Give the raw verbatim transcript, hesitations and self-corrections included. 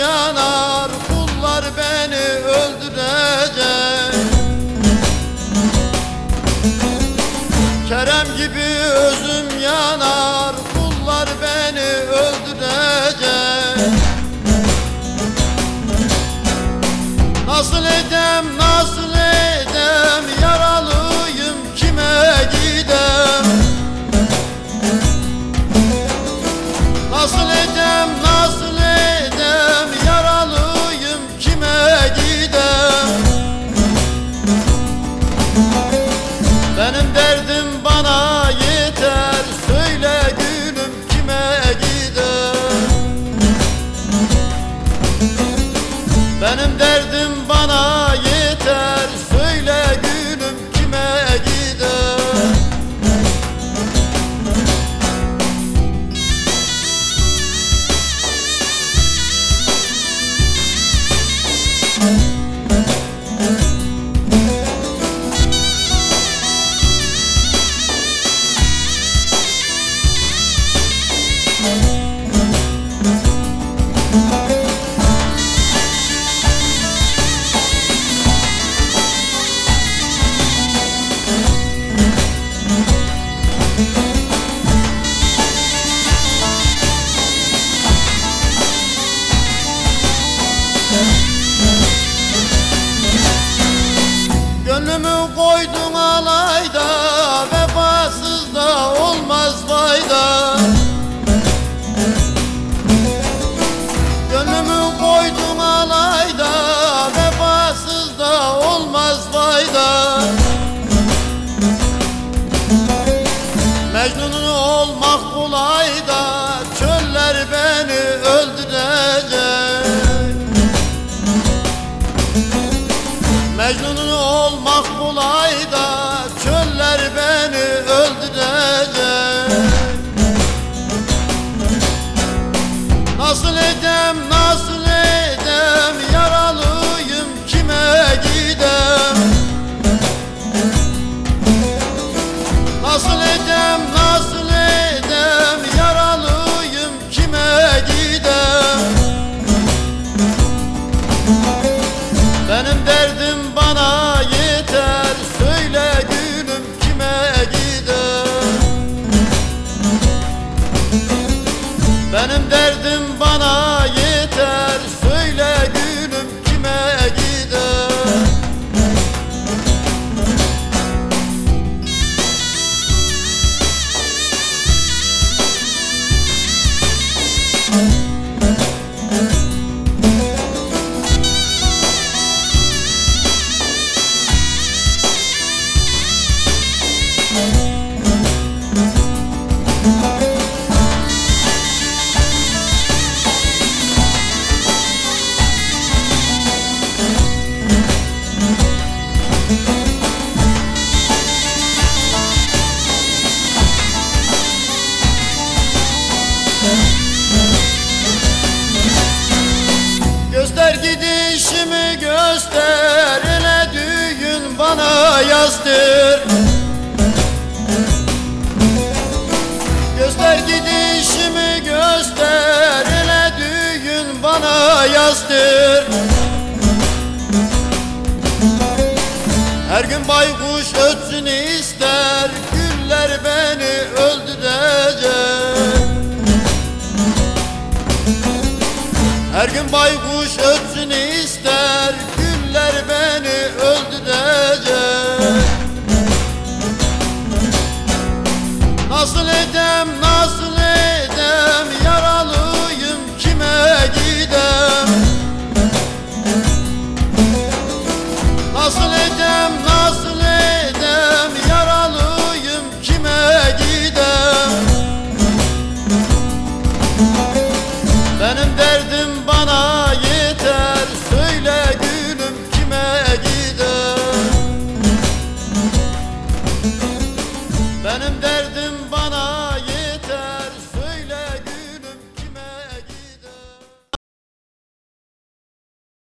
yanar, kullar beni öldürecek. Kerem gibi özüm yanar, kullar beni öldürecek. Nasıl edem, nasıl edem, yaralıyım kime gidem? Nasıl edem, nasıl edem, yaralıyım kime gidem? Benim derdim bana yeter, söyle gülüm kime gidem? Benim derdim bana yeter, söyle gülüm kime gidem? Gönlümü koydun alayda, vefasız da olmaz fayda. Gönlümü koydun alayda, vefasız da olmaz fayda. Mecnun olmak kolay da, çöller beni öldürecek. Mecnun olmak kolay da, çöller beni öldürecek. Nasıl edem, nasıl edem, yaralıyım kime gidem? Nasıl edem, nasıl edem, yaralıyım kime gidem? Benim derdim bana yeter, söyle gülüm kime gidem? Benim derdim bana yeter, söyle gülüm kime gidem? Göster gidişimi göster, ele düğün bana yazdır. Göster gidişimi göster, ele düğün bana yazdır. Her gün baykuş ötsün ister, güller beni öldürecek. Her gün baykuş ötsün ister,